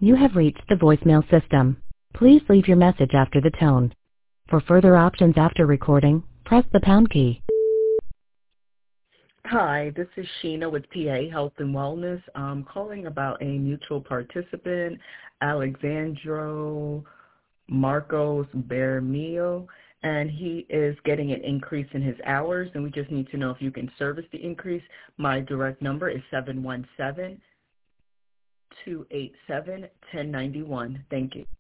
You have reached the voicemail system. Please leave your message after the tone. For further options after recording, press the pound key. Hi, this is Sheena with PA Health and Wellness. I'm calling about a mutual participant, Alexandro Marcos Bermeo, and he is getting an increase in his hours, and we just need to know if you can service the increase. My direct number is 717-287-1091. Thank you.